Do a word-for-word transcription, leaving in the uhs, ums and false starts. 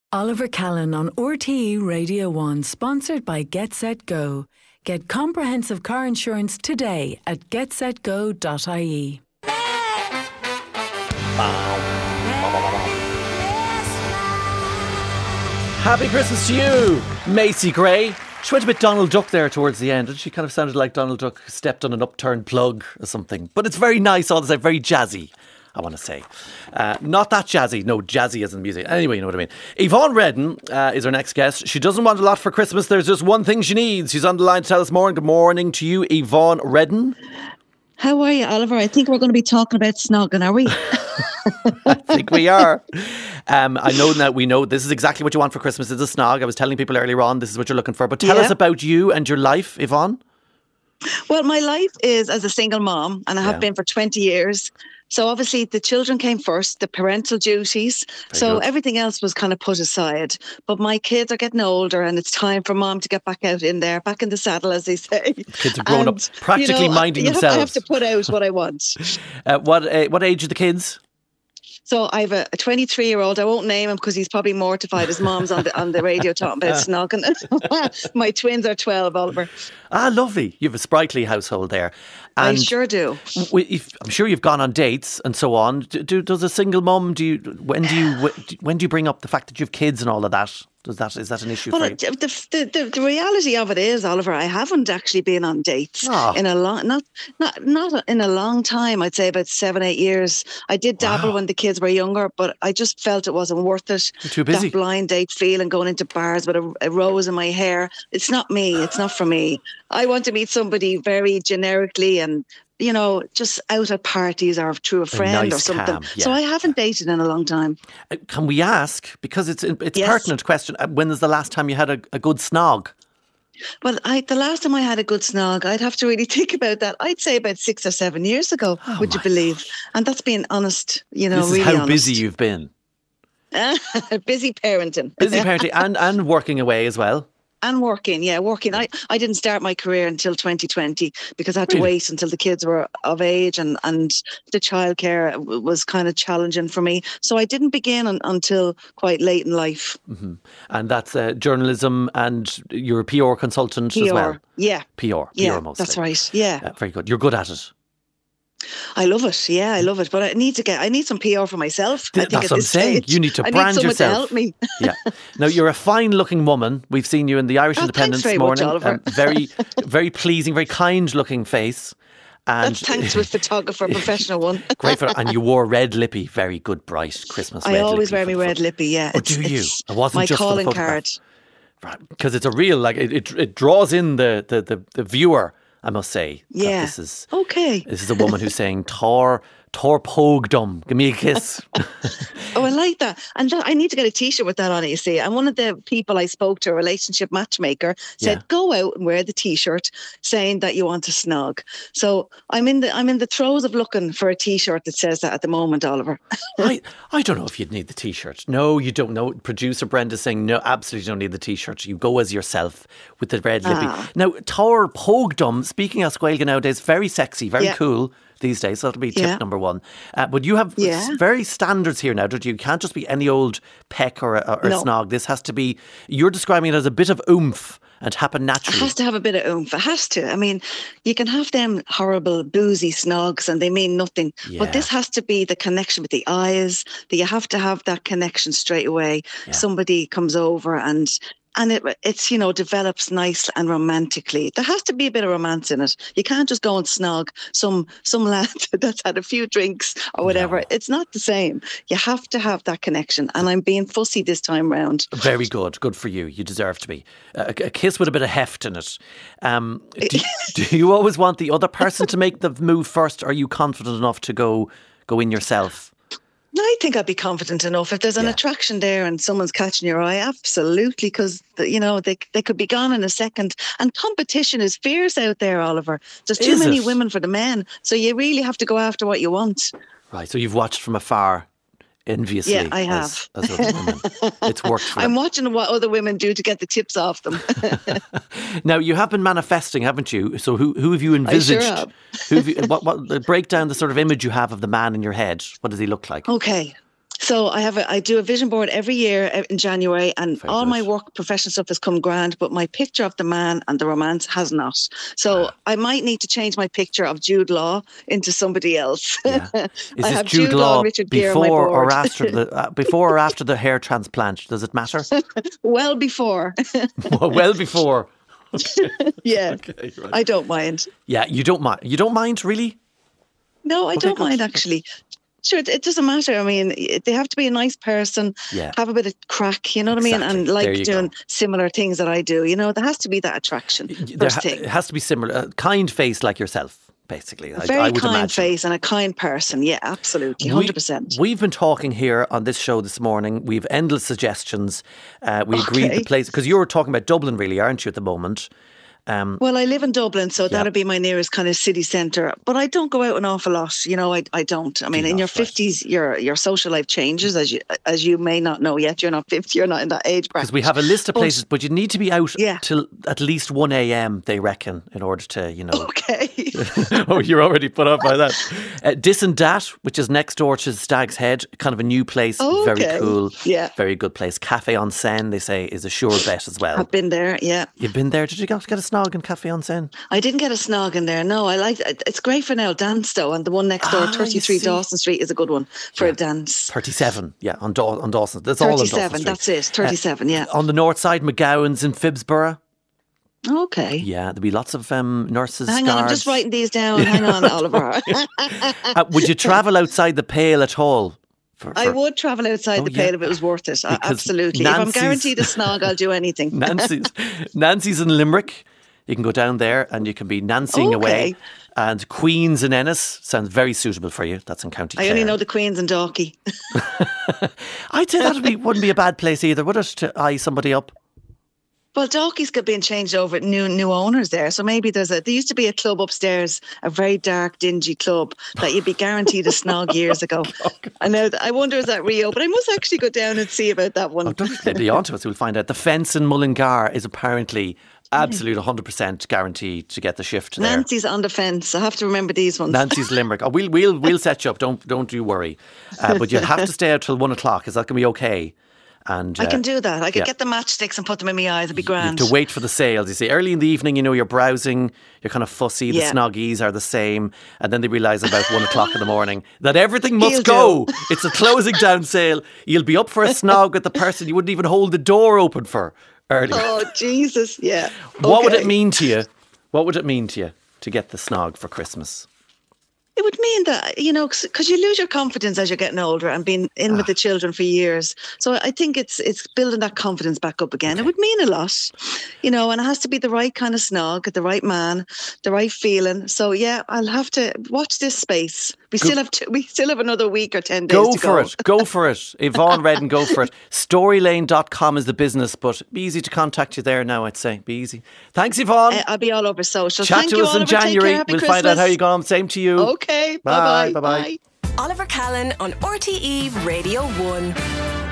Oliver Callan on R T E Radio one, sponsored by Get Set Go. Get comprehensive car insurance today at get set go dot I E. Happy Christmas to you, Macy Gray. She went a bit Donald Duck there towards the end, and she kind of sounded like Donald Duck stepped on an upturned plug or something. But it's very nice, all the time, very jazzy, I want to say. Uh, not that jazzy. No, jazzy as in music. Anyway, you know what I mean. Yvonne Redden uh, is our next guest. She doesn't want a lot for Christmas. There's just one thing she needs. She's on the line to tell us more. And good morning to you, Yvonne Redden. How are you, Oliver? I think we're going to be talking about snogging, are we? I think we are. Um, I know that we know this is exactly what you want for Christmas. It's a snog. I was telling people earlier on, this is what you're looking for. But tell Yeah. us about you and your life, Yvonne. Well, my life is as a single mom, and I have Yeah. been for twenty years. So obviously the children came first, the parental duties. Very so good. everything else was kind of put aside. But my kids are getting older, and it's time for mom to get back out in there, back in the saddle, as they say. Kids are grown up, And, practically you know, minding you have- themselves. I have to put out what I want. Uh, what uh, what age are the kids? So I have a twenty-three-year-old. I won't name him because he's probably mortified. His mom's on the on the radio talking about snogging. My twins are twelve, Oliver. Ah, lovely. You have a sprightly household there. I And sure do. w- if, I'm sure you've gone on dates and so on. Do, do, does a single mum, do you, when do you wh- when do you bring up the fact that you have kids and all of that? Does that is that an issue Well, for you? the, the, the, the reality of it is, Oliver, I haven't actually been on dates Ah. in a long, not not not in a long time. I'd say about seven, eight years. I did dabble Wow. when the kids were younger, but I just felt it wasn't worth it. You're too busy. That blind date feeling, going into bars with a, a rose in my hair. It's not me. It's not for me. I want to meet somebody very generically and, you know, just out at parties or through a friend nice or something. calm, So yeah. I haven't dated in a long time. Uh, Can we ask, because it's it's a Yes. pertinent question, uh, when was the last time you had a, a good snog? Well, I the last time I had a good snog, I'd have to really think about that. I'd say about six or seven years ago, would you my believe? And that's being honest, you know, This is really how honest. busy you've been. Busy parenting. Busy parenting and, and working away as well. And working, yeah, working. I, I didn't start my career until twenty twenty because I had to Really? wait until the kids were of age, and, and the childcare w- was kind of challenging for me. So I didn't begin un, until quite late in life. And that's uh, journalism, and you're a P R consultant P R, as well. yeah. P R, P R Yeah, mostly. that's right. Yeah. Uh, very good. You're good at it. I love it. Yeah, I love it. But I need to get, I need some P R for myself. I Th- think that's at what I'm this saying. stage. You need to I brand need someone yourself. to help me. Yeah. Now, you're a fine-looking woman. We've seen you in the Irish Oh, Independent thanks very this much, morning. Oliver. Um, very, very pleasing, very kind-looking face. And That's thanks to a photographer, professional one. great for, and you wore red lippy, very good, bright Christmas red I always lippy wear my for- red lippy, yeah. Oh, It's- do you? it's It wasn't my just for the calling photograph. card. Right, because it's a real, like, it, it, it draws in the, the, the, the viewer, I must say. that Yeah. This is, Okay. this is a woman who's saying, Tor, Tor Pogdom, give me a kiss. Oh, I like that. And that, I need to get a T-shirt with that on it, you see. And one of the people I spoke to, a relationship matchmaker, said, Yeah. go out and wear the T-shirt saying that you want to snog. So I'm in the I'm in the throes of looking for a T-shirt that says that at the moment, Oliver. I, I don't know if you'd need the T-shirt. No, you don't know. Producer Brenda's saying, no, absolutely don't need the T-shirt. You go as yourself with the red lippy. Ah. Now, Tor Pogdom, speaking of Squelga nowadays, very sexy, very Yeah. cool these days. So that'll be tip Yeah. number one. Uh, but you have Yeah. s- very standards here now, don't you? You can't just be any old peck or, a, or a No. snog. This has to be, you're describing it as a bit of oomph and happen It naturally. has to have a bit of oomph. It has to. I mean, you can have them horrible boozy snogs and they mean nothing. Yeah. But this has to be the connection with the eyes. That you have to have that connection straight away. Yeah. Somebody comes over and and it it's you know develops nice and romantically. There has to be a bit of romance in it. You can't just go and snog some some lad that's had a few drinks or whatever. No. It's not the same. You have to have that connection. And I'm being fussy this time round. Very good. Good for you. You deserve to be. A, a kiss with a bit of heft in it. Um, do, do you always want the other person to make the move first? Or are you confident enough to go go in yourself? I think I'd be confident enough. If there's an Yeah. attraction there and someone's catching your eye, absolutely, because, you know, they they could be gone in a second. And competition is fierce out there, Oliver. There's too Is many it? women for the men. So you really have to go after what you want. Right. So you've watched from afar enviously. Yeah, I as, as other women. It's worked for I'm them. watching what other women do to get the tips off them. Now, you have been manifesting, haven't you? So who who have you envisaged? have. who have you, what, what, break down the sort of image you have of the man in your head. What does he look like? Okay. So I have a, I do a vision board every year in January, and Very all good. my work professional stuff has come grand, but my picture of the man and the romance has not. So Ah. I might need to change my picture of Jude Law into somebody else. Yeah. Is I this have Jude Jude Law Law and Richard Gere on my before or board. after the uh, before or after the hair transplant? Does it matter? Well before. Well before. Yeah, Okay, right. I don't mind. Yeah, you don't mind. You don't mind, really? No, I Okay, don't good. mind actually. Sure, it doesn't matter. I mean, they have to be a nice person, Yeah. have a bit of crack, you know what I mean? Exactly. And There like you doing go. similar things that I do. You know, there has to be that attraction. There First ha- thing. it has to be similar. A kind face like yourself, basically. I, Very I would kind imagine. face and a kind person. Yeah, absolutely. one hundred percent. We, we've been talking here on this show this morning. We've endless suggestions. Uh, we agreed Okay. the place because you were talking about Dublin, really, aren't you, at the moment? Um, Well, I live in Dublin, so that'd be my nearest kind of city centre. But I don't go out an awful lot. You know, I I don't. I mean, in not, your right. fifties, your your social life changes, as you as you may not know yet. You're not fifty. You're not in that age bracket. Because we have a list of But- places, but you need to be out Yeah. till at least one a.m., they reckon, in order to, you know. Okay. Oh, you're already put up by that. Uh, Dis and Dat, which is next door to Stag's Head, kind of a new place, very Okay. cool, Yeah. very good place. Cafe on Seine, they say, is a sure bet as well. I've been there. Yeah. You've been there? Did you get get a snog in Cafe on Seine? I didn't get a snog in there. No, I like it's great for now dance though, and the one next door, Ah, you thirty-three see. Dawson Street, is a good one for a dance. thirty-seven, yeah, on, Daw- on Dawson. That's all on Dawson thirty-seven, Street. that's it. thirty-seven, yeah. On the north side, McGowan's in Phibsborough. Okay. Yeah, there'll be lots of um, nurses' Hang on, I'm just guards. writing these down. Hang on, Oliver. Uh, would you travel outside the Pale at all? For, I for- would travel outside Oh, the yeah. pale if it was worth it. Uh, Because Absolutely. If I'm Nancy's- guaranteed a snog, I'll do anything. Nancy's Nancy's in Limerick. You can go down there and you can be Nancying away. Okay. And Queen's in Ennis sounds very suitable for you. That's in County I Clare. only know the Queens and Dalkey. I'd say that would be, wouldn't be a bad place either, would it, to eye somebody up? Well, Dalkey's got being changed over, new new owners there. So maybe there's a, there used to be a club upstairs, a very dark, dingy club that you'd be guaranteed a snog years ago. I know, I wonder is that reopened? I must actually go down and see about that one. Oh, don't be on to us. We'll find out. The Fence in Mullingar is apparently absolute one hundred percent guaranteed to get the shift there. Nancy's on the fence. I have to remember these ones. Nancy's Limerick. Oh, we'll we'll we'll set you up. Don't don't you worry. Uh, but you'll have to stay out till one o'clock. Is that going to be okay? And I uh, can do that. I could yeah. get the matchsticks and put them in my eyes. It'd be you have grand. to wait for the sales. You see, early in the evening, you know, you're browsing, you're kind of fussy. The Yeah. snoggies are the same, and then they realise about one o'clock in the morning that everything must He'll go. do. It's a closing down sale. You'll be up for a snog with the person you wouldn't even hold the door open for earlier. Oh, Jesus. Yeah. What would Okay. it mean to you? What would it mean to you to get the snog for Christmas? It would mean that, you know, because you lose your confidence as you're getting older and being in Ah. with the children for years. So I think it's it's building that confidence back up again. It would mean a lot, you know, and it has to be the right kind of snog, the right man, the right feeling. So yeah, I'll have to watch this space. We still have to, we still have another week or ten days Go to for go. it. Go for it. Yvonne Redden, go for it. Storylane dot com is the business, but be easy to contact you there now, I'd say. Be easy. Thanks, Yvonne. Uh, I'll be all over social. Chat Thank to you, us in Oliver. Take care. January. Happy We'll find out how Christmas. you go on. Same to you. Okay. Bye. Bye-bye. Bye-bye. Bye. Oliver Callan on R T E Radio one.